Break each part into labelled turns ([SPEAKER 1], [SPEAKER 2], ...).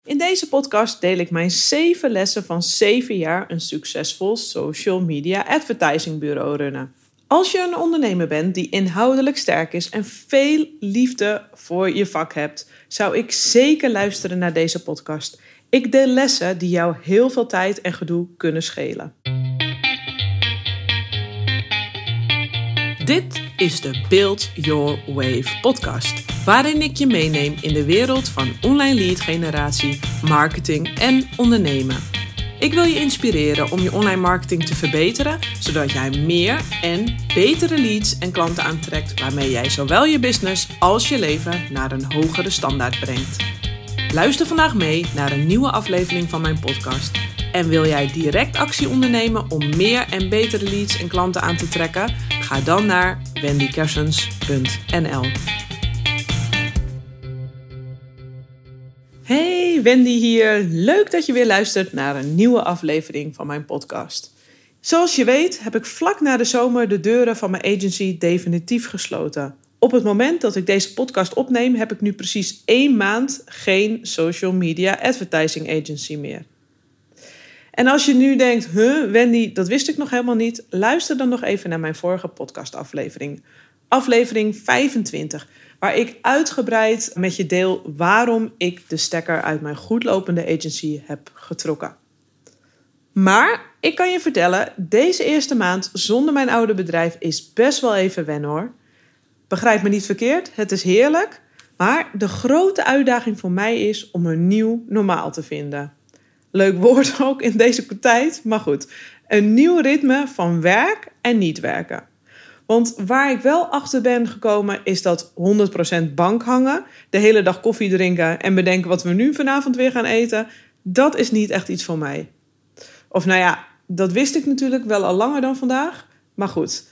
[SPEAKER 1] In deze podcast deel ik mijn 7 lessen van 7 jaar een succesvol social media advertising bureau runnen. Als je een ondernemer bent die inhoudelijk sterk is en veel liefde voor je vak hebt, zou ik zeker luisteren naar deze podcast. Ik deel lessen die jou heel veel tijd en gedoe kunnen schelen. Dit is de Build Your Wave podcast, waarin ik je meeneem in de wereld van online lead generatie, marketing en ondernemen. Ik wil je inspireren om je online marketing te verbeteren, zodat jij meer en betere leads en klanten aantrekt, waarmee jij zowel je business als je leven naar een hogere standaard brengt. Luister vandaag mee naar een nieuwe aflevering van mijn podcast. En wil jij direct actie ondernemen om meer en betere leads en klanten aan te trekken? Ga dan naar wendykersens.nl. Hey, Wendy hier. Leuk dat je weer luistert naar een nieuwe aflevering van mijn podcast. Zoals je weet heb ik vlak na de zomer de deuren van mijn agency definitief gesloten. Op het moment dat ik deze podcast opneem heb ik nu precies 1 maand geen social media advertising agency meer. En als je nu denkt, Wendy, dat wist ik nog helemaal niet, luister dan nog even naar mijn vorige podcastaflevering. Aflevering 25, waar ik uitgebreid met je deel waarom ik de stekker uit mijn goedlopende agency heb getrokken. Maar ik kan je vertellen, deze eerste maand zonder mijn oude bedrijf is best wel even wennen hoor. Begrijp me niet verkeerd, het is heerlijk, maar de grote uitdaging voor mij is om een nieuw normaal te vinden. Leuk woord ook in deze tijd, maar goed. Een nieuw ritme van werk en niet werken. Want waar ik wel achter ben gekomen is dat 100% bank hangen, de hele dag koffie drinken en bedenken wat we nu vanavond weer gaan eten, dat is niet echt iets voor mij. Of nou ja, dat wist ik natuurlijk wel al langer dan vandaag, maar goed.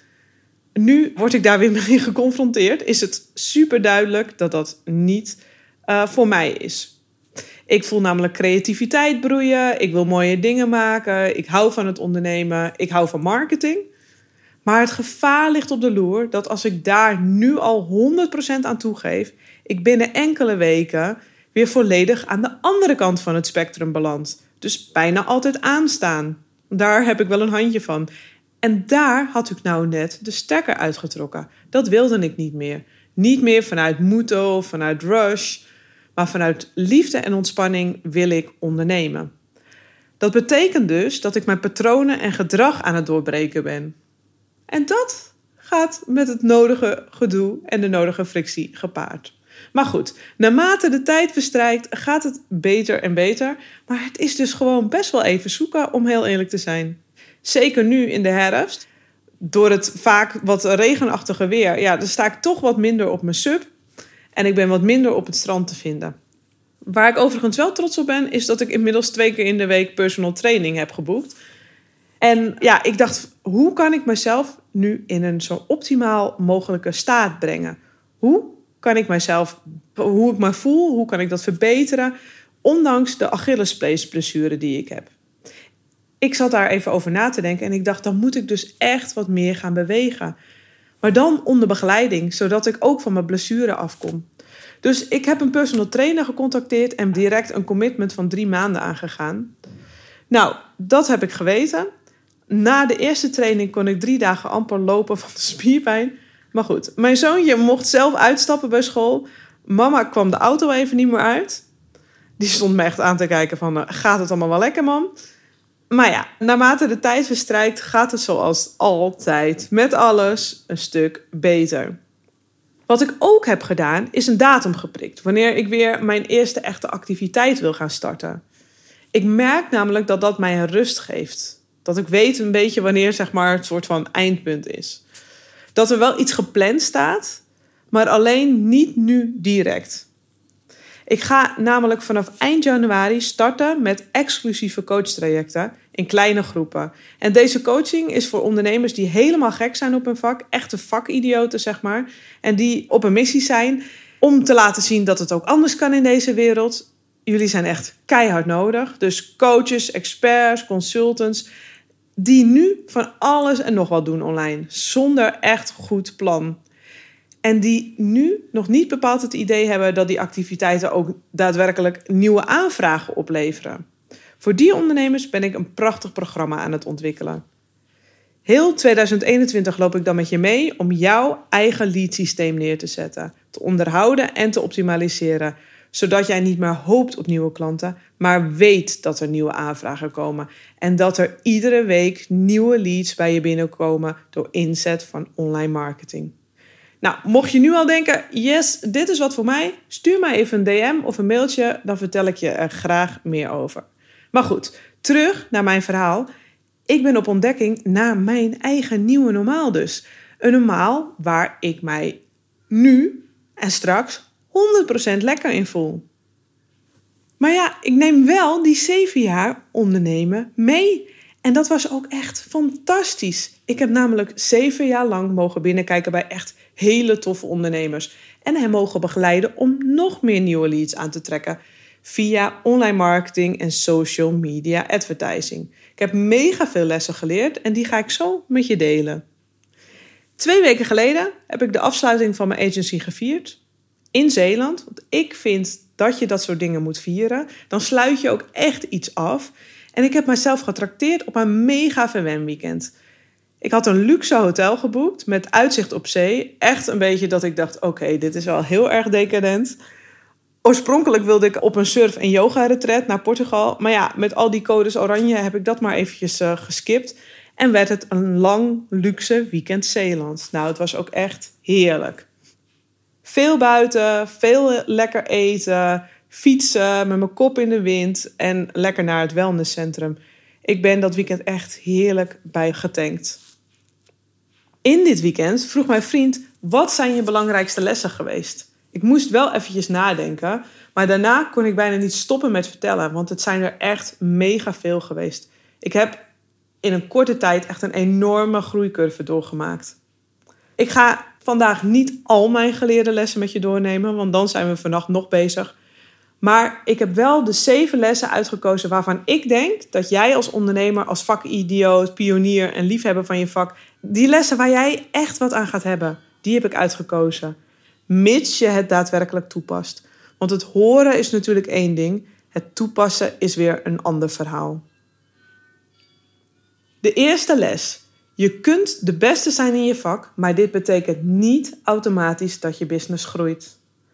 [SPEAKER 1] Nu word ik daar weer mee geconfronteerd, is het super duidelijk dat dat niet voor mij is. Ik voel namelijk creativiteit broeien, ik wil mooie dingen maken, ik hou van het ondernemen, ik hou van marketing. Maar het gevaar ligt op de loer dat als ik daar nu al 100% aan toegeef, ik binnen enkele weken weer volledig aan de andere kant van het spectrum beland. Dus bijna altijd aanstaan. Daar heb ik wel een handje van. En daar had ik nou net de stekker uitgetrokken. Dat wilde ik niet meer. Niet meer vanuit moeten of vanuit rush. Maar vanuit liefde en ontspanning wil ik ondernemen. Dat betekent dus dat ik mijn patronen en gedrag aan het doorbreken ben. En dat gaat met het nodige gedoe en de nodige frictie gepaard. Maar goed, naarmate de tijd verstrijkt gaat het beter en beter. Maar het is dus gewoon best wel even zoeken om heel eerlijk te zijn. Zeker nu in de herfst. Door het vaak wat regenachtige weer, dan sta ik toch wat minder op mijn sub. En ik ben wat minder op het strand te vinden. Waar ik overigens wel trots op ben, is dat ik inmiddels 2 keer in de week personal training heb geboekt. En ik dacht, hoe kan ik mezelf nu in een zo optimaal mogelijke staat brengen? Hoe kan ik mezelf, hoe ik me voel, hoe kan ik dat verbeteren, ondanks de Achillespeesblessure die ik heb? Ik zat daar even over na te denken en ik dacht, dan moet ik dus echt wat meer gaan bewegen. Maar dan onder begeleiding, zodat ik ook van mijn blessure afkom. Dus ik heb een personal trainer gecontacteerd en direct een commitment van 3 maanden aangegaan. Nou, dat heb ik geweten. Na de eerste training kon ik 3 dagen amper lopen van de spierpijn. Maar goed, mijn zoontje mocht zelf uitstappen bij school. Mama kwam de auto even niet meer uit. Die stond me echt aan te kijken van, gaat het allemaal wel lekker, mam? Maar naarmate de tijd verstrijkt gaat het zoals altijd met alles een stuk beter. Wat ik ook heb gedaan is een datum geprikt wanneer ik weer mijn eerste echte activiteit wil gaan starten. Ik merk namelijk dat dat mij een rust geeft. Dat ik weet een beetje wanneer het soort van eindpunt is. Dat er wel iets gepland staat, maar alleen niet nu direct. Ik ga namelijk vanaf eind januari starten met exclusieve coachtrajecten in kleine groepen. En deze coaching is voor ondernemers die helemaal gek zijn op hun vak. Echte vakidioten, En die op een missie zijn om te laten zien dat het ook anders kan in deze wereld. Jullie zijn echt keihard nodig. Dus coaches, experts, consultants, die nu van alles en nog wat doen online. Zonder echt goed plan. En die nu nog niet bepaald het idee hebben dat die activiteiten ook daadwerkelijk nieuwe aanvragen opleveren. Voor die ondernemers ben ik een prachtig programma aan het ontwikkelen. Heel 2021 loop ik dan met je mee om jouw eigen lead systeem neer te zetten, te onderhouden en te optimaliseren, zodat jij niet meer hoopt op nieuwe klanten, maar weet dat er nieuwe aanvragen komen en dat er iedere week nieuwe leads bij je binnenkomen door inzet van online marketing. Nou, mocht je nu al denken, yes, dit is wat voor mij, stuur mij even een DM of een mailtje, dan vertel ik je er graag meer over. Maar goed, terug naar mijn verhaal. Ik ben op ontdekking naar mijn eigen nieuwe normaal dus. Een normaal waar ik mij nu en straks 100% lekker in voel. Maar ja, ik neem wel die 7 jaar ondernemen mee. En dat was ook echt fantastisch. Ik heb namelijk 7 jaar lang mogen binnenkijken bij echt hele toffe ondernemers. En hen mogen begeleiden om nog meer nieuwe leads aan te trekken via online marketing en social media advertising. Ik heb mega veel lessen geleerd en die ga ik zo met je delen. 2 weken geleden heb ik de afsluiting van mijn agency gevierd in Zeeland. Want ik vind dat je dat soort dingen moet vieren. Dan sluit je ook echt iets af. En ik heb mezelf getrakteerd op een mega verwenweekend. Ik had een luxe hotel geboekt met uitzicht op zee. Echt een beetje dat ik dacht, oké, dit is wel heel erg decadent. Oorspronkelijk wilde ik op een surf- en yoga-retreat naar Portugal. Maar ja, met al die codes oranje heb ik dat maar eventjes geskipt. En werd het een lang, luxe weekend Zeeland. Nou, het was ook echt heerlijk. Veel buiten, veel lekker eten, fietsen met mijn kop in de wind en lekker naar het wellnesscentrum. Ik ben dat weekend echt heerlijk bijgetankt. In dit weekend vroeg mijn vriend, wat zijn je belangrijkste lessen geweest? Ik moest wel eventjes nadenken, maar daarna kon ik bijna niet stoppen met vertellen, want het zijn er echt mega veel geweest. Ik heb in een korte tijd echt een enorme groeicurve doorgemaakt. Ik ga vandaag niet al mijn geleerde lessen met je doornemen, want dan zijn we vannacht nog bezig. Maar ik heb wel de 7 lessen uitgekozen waarvan ik denk dat jij als ondernemer, als vakidioot, pionier en liefhebber van je vak, die lessen waar jij echt wat aan gaat hebben, die heb ik uitgekozen. Mits je het daadwerkelijk toepast. Want het horen is natuurlijk één ding, het toepassen is weer een ander verhaal. De eerste les. Je kunt de beste zijn in je vak, maar dit betekent niet automatisch dat je business groeit.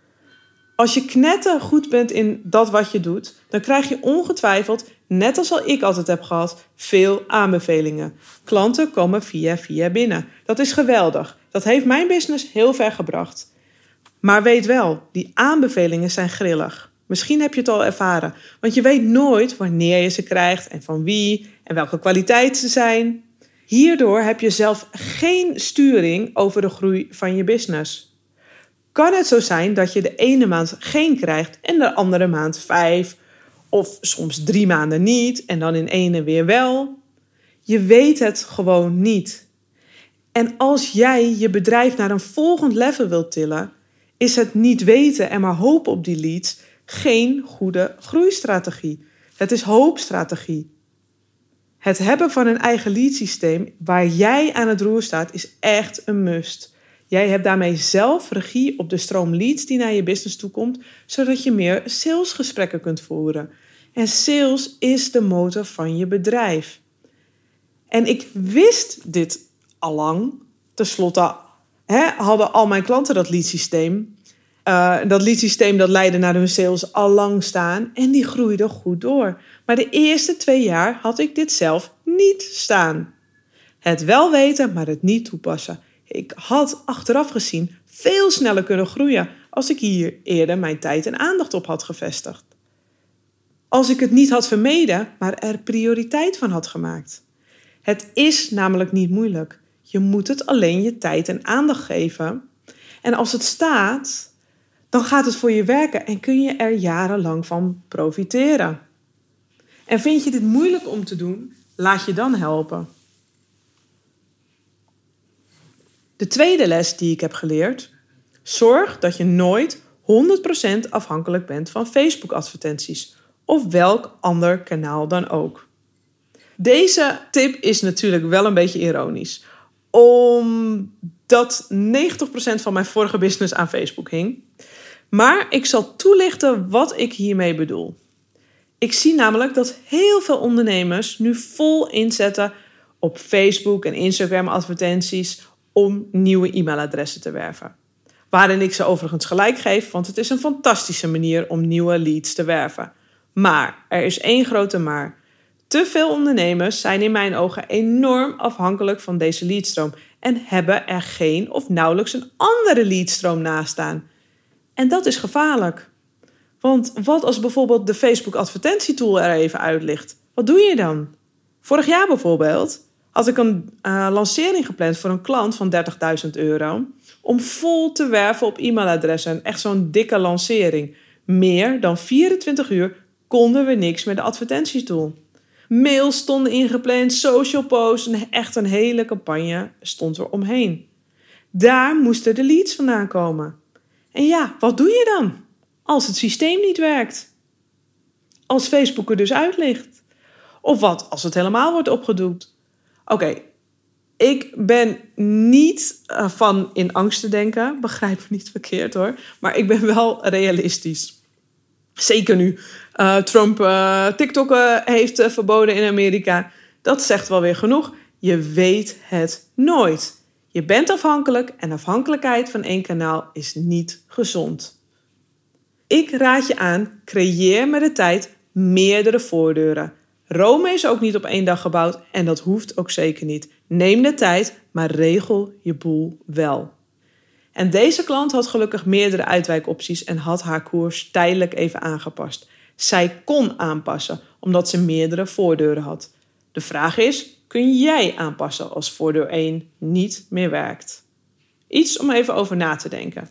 [SPEAKER 1] Als je knettergoed bent in dat wat je doet, dan krijg je ongetwijfeld, net als al ik altijd heb gehad, veel aanbevelingen. Klanten komen via binnen. Dat is geweldig. Dat heeft mijn business heel ver gebracht. Maar weet wel, die aanbevelingen zijn grillig. Misschien heb je het al ervaren, want je weet nooit wanneer je ze krijgt en van wie en welke kwaliteit ze zijn. Hierdoor heb je zelf geen sturing over de groei van je business. Kan het zo zijn dat je de ene maand geen krijgt en de andere maand 5 of soms 3 maanden niet en dan in ene weer wel? Je weet het gewoon niet. En als jij je bedrijf naar een volgend level wilt tillen, is het niet weten en maar hopen op die leads geen goede groeistrategie. Het is hoopstrategie. Het hebben van een eigen leadsysteem waar jij aan het roer staat is echt een must. Jij hebt daarmee zelf regie op de stroom leads die naar je business toekomt, zodat je meer salesgesprekken kunt voeren. En sales is de motor van je bedrijf. En ik wist dit allang. Ten slotte hadden al mijn klanten dat leadsysteem. Dat leadsysteem dat leidde naar hun sales al lang staan en die groeide goed door. Maar de eerste 2 jaar had ik dit zelf niet staan. Het wel weten, maar het niet toepassen. Ik had achteraf gezien veel sneller kunnen groeien als ik hier eerder mijn tijd en aandacht op had gevestigd. Als ik het niet had vermeden, maar er prioriteit van had gemaakt. Het is namelijk niet moeilijk. Je moet het alleen je tijd en aandacht geven. En als het staat, dan gaat het voor je werken en kun je er jarenlang van profiteren. En vind je dit moeilijk om te doen, laat je dan helpen. De tweede les die ik heb geleerd: zorg dat je nooit 100% afhankelijk bent van Facebook-advertenties of welk ander kanaal dan ook. Deze tip is natuurlijk wel een beetje ironisch. omdat 90% van mijn vorige business aan Facebook hing. Maar ik zal toelichten wat ik hiermee bedoel. Ik zie namelijk dat heel veel ondernemers nu vol inzetten op Facebook en Instagram advertenties om nieuwe e-mailadressen te werven. Waarin ik ze overigens gelijk geef, want het is een fantastische manier om nieuwe leads te werven. Maar er is één grote maar. Te veel ondernemers zijn in mijn ogen enorm afhankelijk van deze leadstroom en hebben er geen of nauwelijks een andere leadstroom naast staan. En dat is gevaarlijk. Want wat als bijvoorbeeld de Facebook advertentietool er even uit ligt? Wat doe je dan? Vorig jaar bijvoorbeeld had ik een lancering gepland voor een klant van €30.000 om vol te werven op e-mailadressen. Echt zo'n dikke lancering. Meer dan 24 uur konden we niks met de advertentietool. Mails stonden ingepland, social posts en echt een hele campagne stond er omheen. Daar moesten de leads vandaan komen. En ja, wat doe je dan als het systeem niet werkt? Als Facebook er dus uit ligt? Of wat als het helemaal wordt opgedoekt? Oké, ik ben niet van in angst te denken. Begrijp me niet verkeerd hoor. Maar ik ben wel realistisch. Zeker nu Trump TikTok heeft verboden in Amerika. Dat zegt wel weer genoeg. Je weet het nooit. Je bent afhankelijk en afhankelijkheid van één kanaal is niet gezond. Ik raad je aan, creëer met de tijd meerdere voordeuren. Rome is ook niet op 1 dag gebouwd en dat hoeft ook zeker niet. Neem de tijd, maar regel je boel wel. En deze klant had gelukkig meerdere uitwijkopties en had haar koers tijdelijk even aangepast. Zij kon aanpassen, omdat ze meerdere voordeuren had. De vraag is, kun jij aanpassen als voordeur 1 niet meer werkt? Iets om even over na te denken.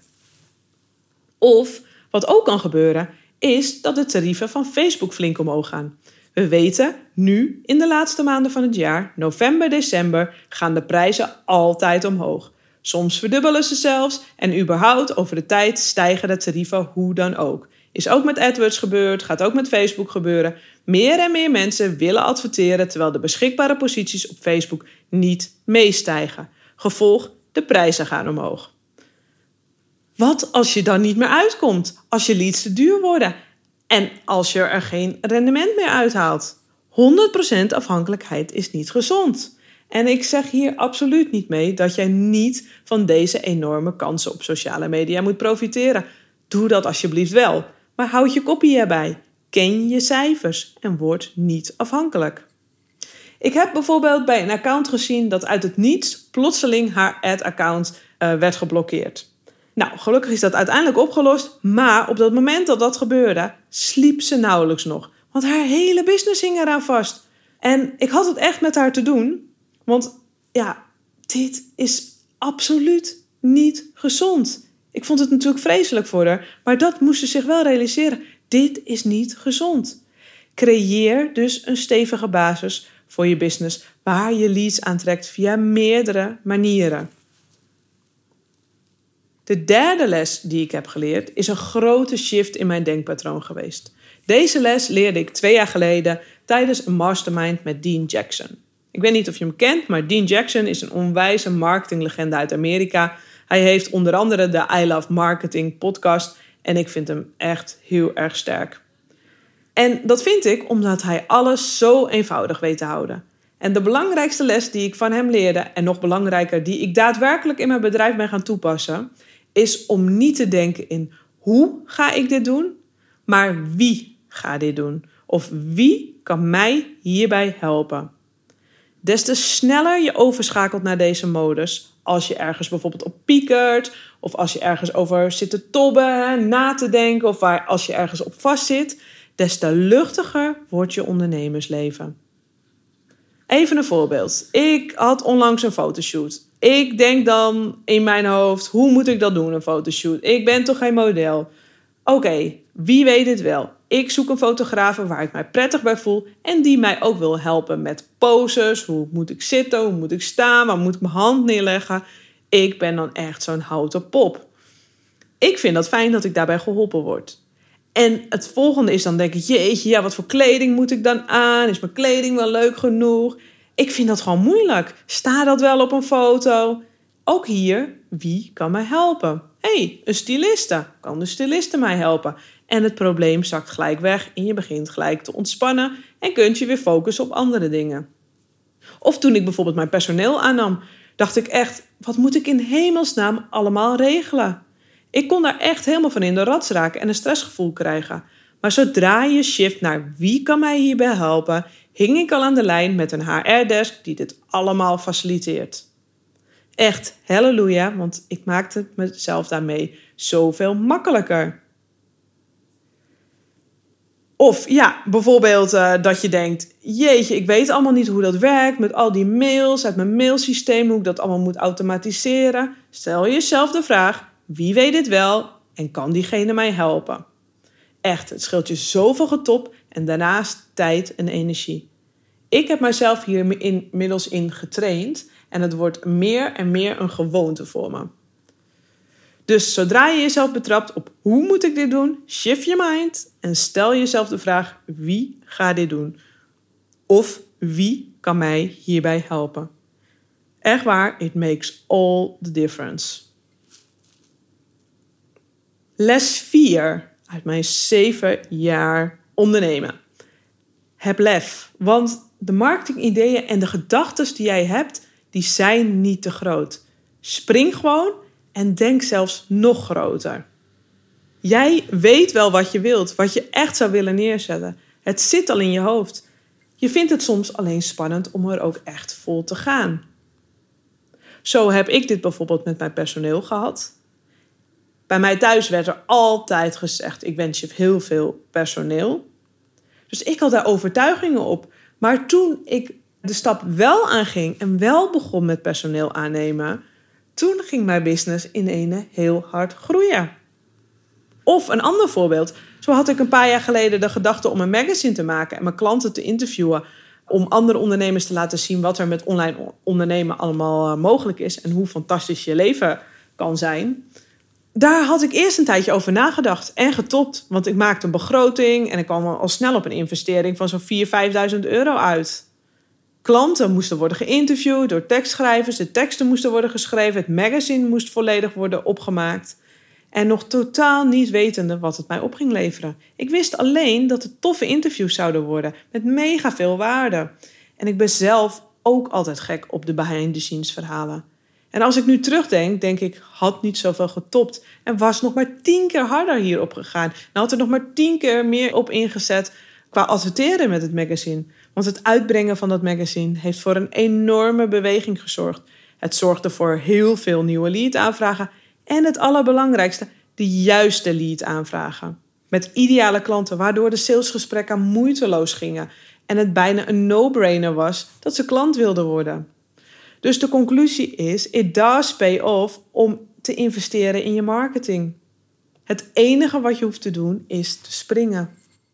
[SPEAKER 1] Of, wat ook kan gebeuren, is dat de tarieven van Facebook flink omhoog gaan. We weten, nu in de laatste maanden van het jaar, november, december, gaan de prijzen altijd omhoog. Soms verdubbelen ze zelfs en überhaupt over de tijd stijgen de tarieven hoe dan ook. Is ook met AdWords gebeurd, gaat ook met Facebook gebeuren. Meer en meer mensen willen adverteren terwijl de beschikbare posities op Facebook niet meestijgen. Gevolg, de prijzen gaan omhoog. Wat als je dan niet meer uitkomt? Als je leads te duur worden en als je er geen rendement meer uithaalt? 100% afhankelijkheid is niet gezond. En ik zeg hier absoluut niet mee dat jij niet van deze enorme kansen op sociale media moet profiteren. Doe dat alsjeblieft wel, maar houd je koppie erbij. Ken je cijfers en word niet afhankelijk. Ik heb bijvoorbeeld bij een account gezien dat uit het niets plotseling haar ad-account werd geblokkeerd. Nou, gelukkig is dat uiteindelijk opgelost, maar op dat moment dat dat gebeurde, sliep ze nauwelijks nog. Want haar hele business hing eraan vast. En ik had het echt met haar te doen, want ja, dit is absoluut niet gezond. Ik vond het natuurlijk vreselijk voor haar, maar dat moest ze zich wel realiseren. Dit is niet gezond. Creëer dus een stevige basis voor je business waar je leads aantrekt via meerdere manieren. De derde les die ik heb geleerd is een grote shift in mijn denkpatroon geweest. Deze les leerde ik 2 jaar geleden tijdens een mastermind met Dean Jackson. Ik weet niet of je hem kent, maar Dean Jackson is een onwijze marketinglegende uit Amerika. Hij heeft onder andere de I Love Marketing podcast en ik vind hem echt heel erg sterk. En dat vind ik omdat hij alles zo eenvoudig weet te houden. En de belangrijkste les die ik van hem leerde, en nog belangrijker die ik daadwerkelijk in mijn bedrijf ben gaan toepassen, is om niet te denken in hoe ga ik dit doen, maar wie gaat dit doen? Of wie kan mij hierbij helpen? Des te sneller je overschakelt naar deze modus, als je ergens bijvoorbeeld op piekert, of als je ergens over zit te tobben, na te denken, of als je ergens op vastzit, des te luchtiger wordt je ondernemersleven. Even een voorbeeld. Ik had onlangs een fotoshoot. Ik denk dan in mijn hoofd, hoe moet ik dat doen, een fotoshoot? Ik ben toch geen model? Oké, wie weet het wel? Ik zoek een fotograaf waar ik mij prettig bij voel en die mij ook wil helpen met poses. Hoe moet ik zitten? Hoe moet ik staan? Waar moet ik mijn hand neerleggen? Ik ben dan echt zo'n houten pop. Ik vind dat fijn dat ik daarbij geholpen word. En het volgende is dan denk ik, jeetje, ja, wat voor kleding moet ik dan aan? Is mijn kleding wel leuk genoeg? Ik vind dat gewoon moeilijk. Staat dat wel op een foto? Ook hier, wie kan mij helpen? Hé, een styliste. Kan de styliste mij helpen? En het probleem zakt gelijk weg en je begint gelijk te ontspannen en kunt je weer focussen op andere dingen. Of toen ik bijvoorbeeld mijn personeel aannam, dacht ik echt, wat moet ik in hemelsnaam allemaal regelen? Ik kon daar echt helemaal van in de rats raken en een stressgevoel krijgen. Maar zodra je shift naar wie kan mij hierbij helpen, hing ik al aan de lijn met een HR-desk die dit allemaal faciliteert. Echt, halleluja, want ik maakte het mezelf daarmee zoveel makkelijker. Of ja, bijvoorbeeld dat je denkt, jeetje, ik weet allemaal niet hoe dat werkt met al die mails uit mijn mailsysteem, hoe ik dat allemaal moet automatiseren. Stel jezelf de vraag, wie weet dit wel en kan diegene mij helpen? Echt, het scheelt je zoveel getop en daarnaast tijd en energie. Ik heb mijzelf hier inmiddels in getraind en het wordt meer en meer een gewoonte voor me. Dus zodra je jezelf betrapt op hoe moet ik dit doen, shift je mind en stel jezelf de vraag wie gaat dit doen? Of wie kan mij hierbij helpen? Echt waar, it makes all the difference. Les 4 uit mijn 7 jaar ondernemen. Heb lef, want de marketingideeën en de gedachten die jij hebt, die zijn niet te groot. Spring gewoon en denk zelfs nog groter. Jij weet wel wat je wilt, wat je echt zou willen neerzetten. Het zit al in je hoofd. Je vindt het soms alleen spannend om er ook echt vol te gaan. Zo heb ik dit bijvoorbeeld met mijn personeel gehad. Bij mij thuis werd er altijd gezegd, ik wens je heel veel personeel. Dus ik had daar overtuigingen op. Maar toen ik de stap wel aanging en wel begon met personeel aannemen, toen ging mijn business in ene heel hard groeien. Of een ander voorbeeld. Zo had ik een paar jaar geleden de gedachte om een magazine te maken en mijn klanten te interviewen om andere ondernemers te laten zien wat er met online ondernemen allemaal mogelijk is en hoe fantastisch je leven kan zijn. Daar had ik eerst een tijdje over nagedacht en getopt, want ik maakte een begroting en ik kwam al snel op een investering van zo'n 4.000, 5.000 euro uit. Klanten moesten worden geïnterviewd door tekstschrijvers, de teksten moesten worden geschreven, het magazine moest volledig worden opgemaakt. En nog totaal niet wetende wat het mij op ging leveren. Ik wist alleen dat het toffe interviews zouden worden met mega veel waarde. En ik ben zelf ook altijd gek op de behind-the-scenes verhalen. En als ik nu terugdenk, denk ik, had niet zoveel getopt en was nog maar 10 keer harder hierop gegaan. En had er nog maar 10 keer meer op ingezet qua adverteren met het magazine. Want het uitbrengen van dat magazine heeft voor een enorme beweging gezorgd. Het zorgde voor heel veel nieuwe lead-aanvragen en het allerbelangrijkste, de juiste lead-aanvragen. Met ideale klanten, waardoor de salesgesprekken moeiteloos gingen en het bijna een no-brainer was dat ze klant wilden worden. Dus de conclusie is, it does pay off om te investeren in je marketing. Het enige wat je hoeft te doen is te springen.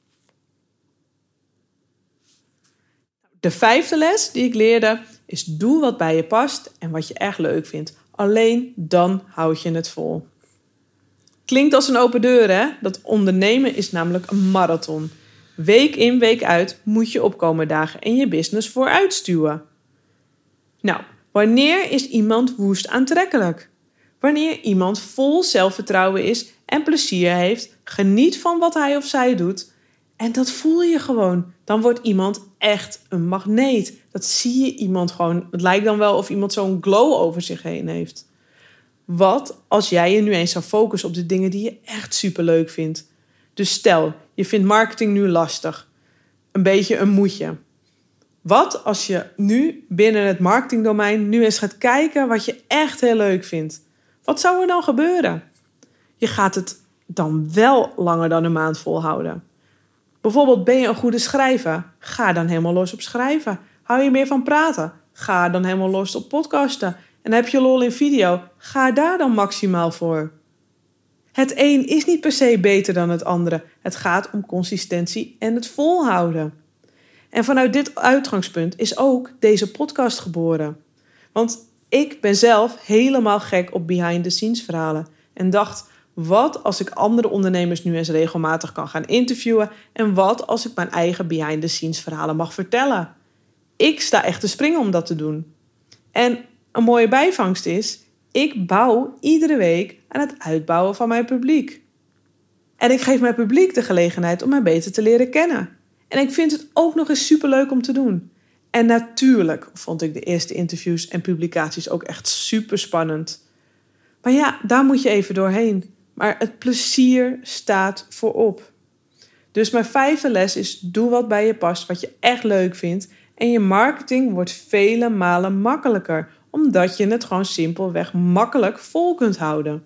[SPEAKER 1] De 5e les die ik leerde is doe wat bij je past en wat je echt leuk vindt. Alleen dan houd je het vol. Klinkt als een open deur, hè? Dat ondernemen is namelijk een marathon. Week in, week uit moet je opkomen dagen en je business vooruitstuwen. Nou, wanneer is iemand woest aantrekkelijk? Wanneer iemand vol zelfvertrouwen is en plezier heeft, geniet van wat hij of zij doet en dat voel je gewoon. Dan wordt iemand echt een magneet. Dat zie je iemand gewoon. Het lijkt dan wel of iemand zo'n glow over zich heen heeft. Wat als jij je nu eens zou focussen op de dingen die je echt superleuk vindt? Dus stel, je vindt marketing nu lastig. Een beetje een moedje. Wat als je nu binnen het marketingdomein nu eens gaat kijken wat je echt heel leuk vindt? Wat zou er dan gebeuren? Je gaat het dan wel langer dan een maand volhouden. Bijvoorbeeld ben je een goede schrijver? Ga dan helemaal los op schrijven. Hou je meer van praten? Ga dan helemaal los op podcasten. En heb je lol in video? Ga daar dan maximaal voor. Het een is niet per se beter dan het andere. Het gaat om consistentie en het volhouden. En vanuit dit uitgangspunt is ook deze podcast geboren. Want ik ben zelf helemaal gek op behind-the-scenes verhalen. En dacht, wat als ik andere ondernemers nu eens regelmatig kan gaan interviewen? En wat als ik mijn eigen behind-the-scenes verhalen mag vertellen? ik sta echt te springen om dat te doen. En een mooie bijvangst is, ik bouw iedere week aan het uitbouwen van mijn publiek. En ik geef mijn publiek de gelegenheid om mij beter te leren kennen. En ik vind het ook nog eens superleuk om te doen. En natuurlijk vond ik de eerste interviews en publicaties ook echt super spannend. Maar ja, daar moet je even doorheen. Maar het plezier staat voorop. Dus mijn 5e les is, doe wat bij je past, wat je echt leuk vindt. En je marketing wordt vele malen makkelijker. Omdat je het gewoon simpelweg makkelijk vol kunt houden.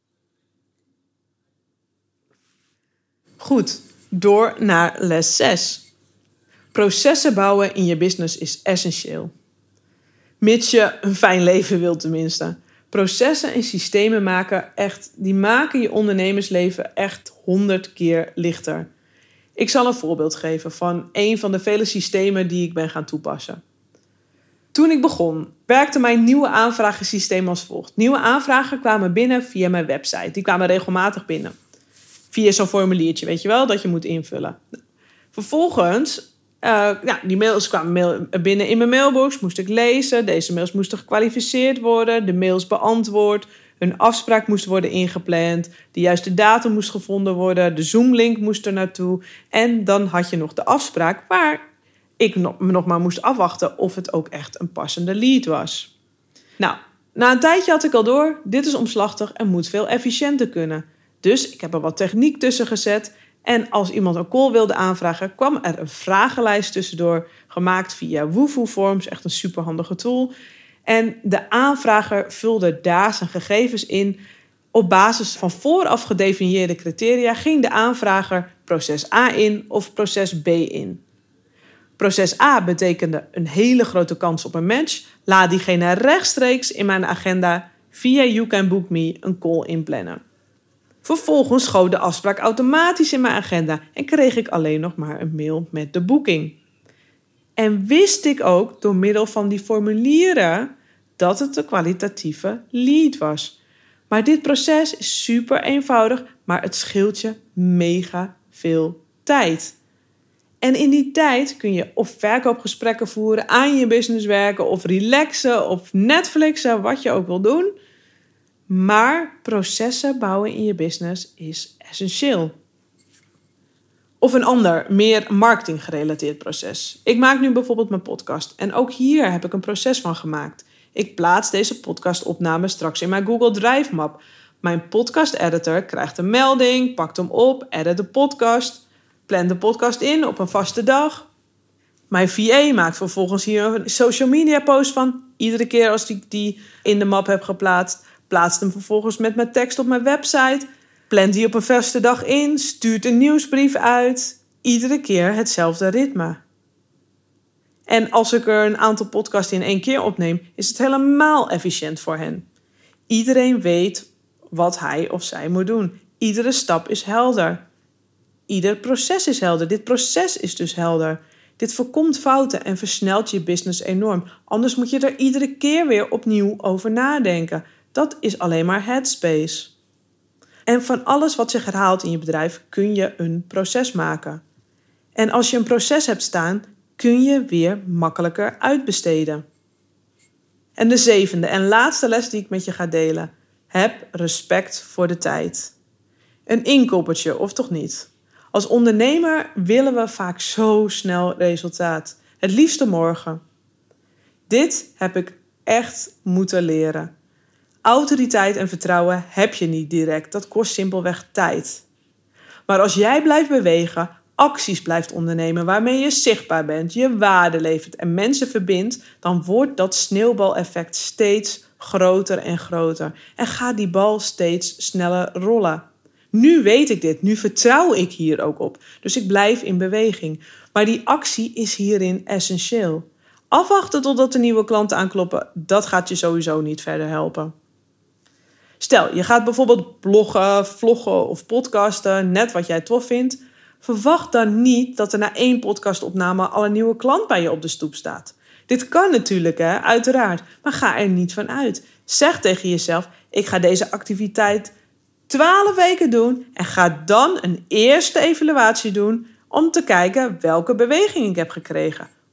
[SPEAKER 1] Goed, door naar les 6. Processen bouwen in je business is essentieel. Mits je een fijn leven wilt tenminste. Processen en systemen maken je ondernemersleven echt 100 keer lichter. Ik zal een voorbeeld geven van een van de vele systemen die ik ben gaan toepassen. Toen ik begon, werkte mijn nieuwe aanvragensysteem als volgt. Nieuwe aanvragen kwamen binnen via mijn website. Die kwamen regelmatig binnen. Via zo'n formuliertje, weet je wel, dat je moet invullen. Vervolgens, die mails kwamen binnen in mijn mailbox. Moest ik lezen. Deze mails moesten gekwalificeerd worden. De mails beantwoord. Een afspraak moest worden ingepland. De juiste datum moest gevonden worden. De Zoom-link moest er naartoe. En dan had je nog de afspraak waar ik nog maar moest afwachten of het ook echt een passende lead was. Nou, na een tijdje had ik al door, dit is omslachtig en moet veel efficiënter kunnen. Dus ik heb er wat techniek tussen gezet. En als iemand een call wilde aanvragen, kwam er een vragenlijst tussendoor, gemaakt via Wufoo Forms, echt een superhandige tool. En de aanvrager vulde daar zijn gegevens in. Op basis van vooraf gedefinieerde criteria ging de aanvrager proces A in of proces B in. Proces A betekende een hele grote kans op een match. Laat diegene rechtstreeks in mijn agenda via You Can Book Me een call inplannen. Vervolgens schoot de afspraak automatisch in mijn agenda en kreeg ik alleen nog maar een mail met de boeking. En wist ik ook door middel van die formulieren dat het een kwalitatieve lead was. Maar dit proces is super eenvoudig, maar het scheelt je mega veel tijd. En in die tijd kun je of verkoopgesprekken voeren, aan je business werken, of relaxen, of Netflixen, wat je ook wil doen. Maar processen bouwen in je business is essentieel. Of een ander, meer marketinggerelateerd proces. Ik maak nu bijvoorbeeld mijn podcast en ook hier heb ik een proces van gemaakt. Ik plaats deze podcastopname straks in mijn Google Drive map. Mijn podcast editor krijgt een melding, pakt hem op, edit de podcast, plant de podcast in op een vaste dag. Mijn VA maakt vervolgens hier een social media post van. Iedere keer als ik die in de map heb geplaatst, plaatst hem vervolgens met mijn tekst op mijn website, plant die op een vaste dag in, stuurt een nieuwsbrief uit. Iedere keer hetzelfde ritme. En als ik er een aantal podcasts in 1 keer opneem, is het helemaal efficiënt voor hen. Iedereen weet wat hij of zij moet doen. Iedere stap is helder. Ieder proces is helder. Dit proces is dus helder. Dit voorkomt fouten en versnelt je business enorm. Anders moet je er iedere keer weer opnieuw over nadenken. Dat is alleen maar headspace. En van alles wat zich herhaalt in je bedrijf kun je een proces maken. En als je een proces hebt staan, kun je weer makkelijker uitbesteden. En de 7e en laatste les die ik met je ga delen. Heb respect voor de tijd. Een inkoppertje, of toch niet? Als ondernemer willen we vaak zo snel resultaat. Het liefste morgen. Dit heb ik echt moeten leren. Autoriteit en vertrouwen heb je niet direct. Dat kost simpelweg tijd. Maar als jij blijft bewegen, acties blijft ondernemen waarmee je zichtbaar bent, je waarde levert en mensen verbindt, dan wordt dat sneeuwbaleffect steeds groter en groter. En gaat die bal steeds sneller rollen. Nu weet ik dit, nu vertrouw ik hier ook op. Dus ik blijf in beweging. Maar die actie is hierin essentieel. Afwachten totdat de nieuwe klanten aankloppen, dat gaat je sowieso niet verder helpen. Stel, je gaat bijvoorbeeld bloggen, vloggen of podcasten, net wat jij tof vindt. Verwacht dan niet dat er na 1 podcastopname al een nieuwe klant bij je op de stoep staat. Dit kan natuurlijk, uiteraard, maar ga er niet van uit. Zeg tegen jezelf, ik ga deze activiteit 12 weken doen en ga dan een eerste evaluatie doen om te kijken welke beweging ik heb gekregen.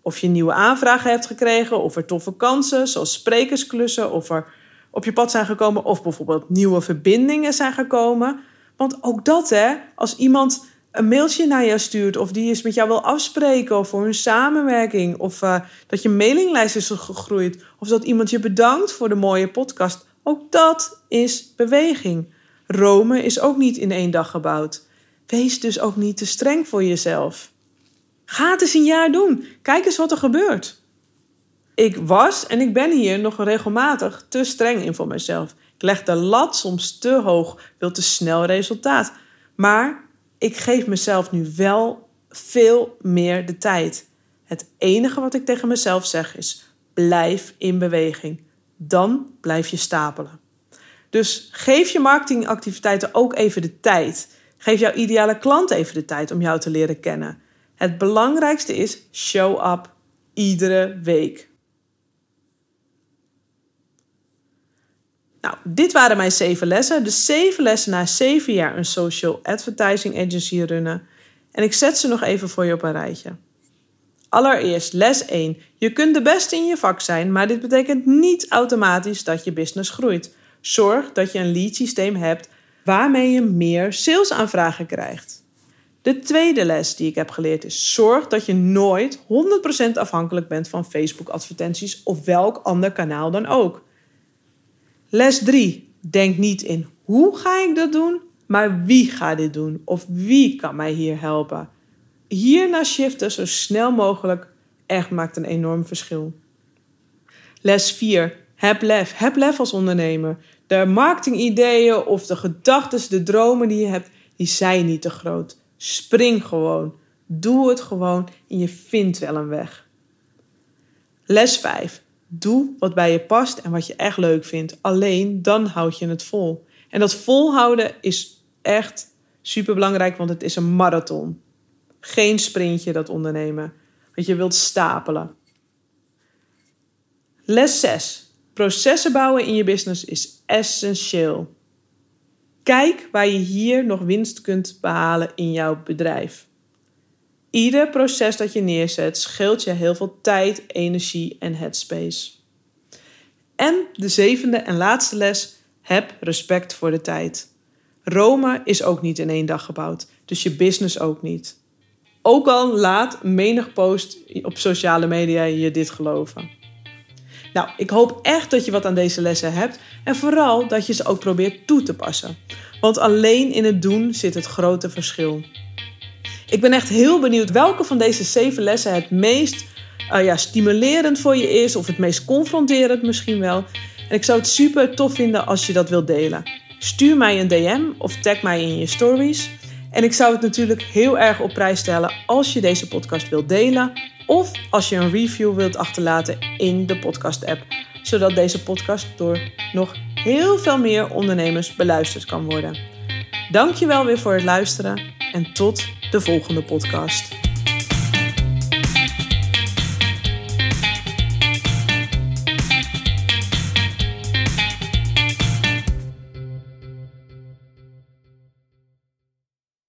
[SPEAKER 1] Of je nieuwe aanvragen hebt gekregen, of er toffe kansen, zoals sprekersklussen, of er op je pad zijn gekomen, of bijvoorbeeld nieuwe verbindingen zijn gekomen. Want ook dat, als iemand een mailtje naar jou stuurt, of die eens met jou wil afspreken, of voor een samenwerking, of dat je mailinglijst is gegroeid, of dat iemand je bedankt voor de mooie podcast, ook dat is beweging. Rome is ook niet in 1 dag gebouwd. Wees dus ook niet te streng voor jezelf. Ga het eens een jaar doen. Kijk eens wat er gebeurt. Ik was en ik ben hier nog regelmatig te streng in voor mezelf. Ik leg de lat soms te hoog, wil te snel resultaat. Maar ik geef mezelf nu wel veel meer de tijd. Het enige wat ik tegen mezelf zeg is: blijf in beweging. Dan blijf je stapelen. Dus geef je marketingactiviteiten ook even de tijd. Geef jouw ideale klant even de tijd om jou te leren kennen. Het belangrijkste is show up iedere week. Nou, dit waren mijn 7 lessen. De 7 lessen na 7 jaar een social advertising agency runnen. En ik zet ze nog even voor je op een rijtje. Allereerst les 1. Je kunt de beste in je vak zijn, maar dit betekent niet automatisch dat je business groeit. Zorg dat je een lead systeem hebt waarmee je meer salesaanvragen krijgt. De tweede les die ik heb geleerd is: zorg dat je nooit 100% afhankelijk bent van Facebook advertenties of welk ander kanaal dan ook. Les 3. Denk niet in hoe ga ik dat doen, maar wie gaat dit doen of wie kan mij hier helpen. Hierna shiften zo snel mogelijk echt maakt een enorm verschil. Les 4. Heb lef. Heb lef als ondernemer. De marketingideeën of de gedachten, de dromen die je hebt, die zijn niet te groot. Spring gewoon. Doe het gewoon en je vindt wel een weg. Les 5. Doe wat bij je past en wat je echt leuk vindt. Alleen dan houd je het vol. En dat volhouden is echt superbelangrijk, want het is een marathon. Geen sprintje, dat ondernemen. Want je wilt stapelen. Les 6. Processen bouwen in je business is essentieel. Kijk waar je hier nog winst kunt behalen in jouw bedrijf. Ieder proces dat je neerzet scheelt je heel veel tijd, energie en headspace. En de 7e en laatste les: heb respect voor de tijd. Rome is ook niet in 1 dag gebouwd, dus je business ook niet. Ook al laat menig post op sociale media je dit geloven. Nou, ik hoop echt dat je wat aan deze lessen hebt en vooral dat je ze ook probeert toe te passen. Want alleen in het doen zit het grote verschil. Ik ben echt heel benieuwd welke van deze 7 lessen het meest stimulerend voor je is of het meest confronterend misschien wel. En ik zou het super tof vinden als je dat wilt delen. Stuur mij een DM of tag mij in je stories. En ik zou het natuurlijk heel erg op prijs stellen als je deze podcast wilt delen of als je een review wilt achterlaten in de podcast-app, zodat deze podcast door nog heel veel meer ondernemers beluisterd kan worden. Dankjewel weer voor het luisteren en tot de volgende podcast.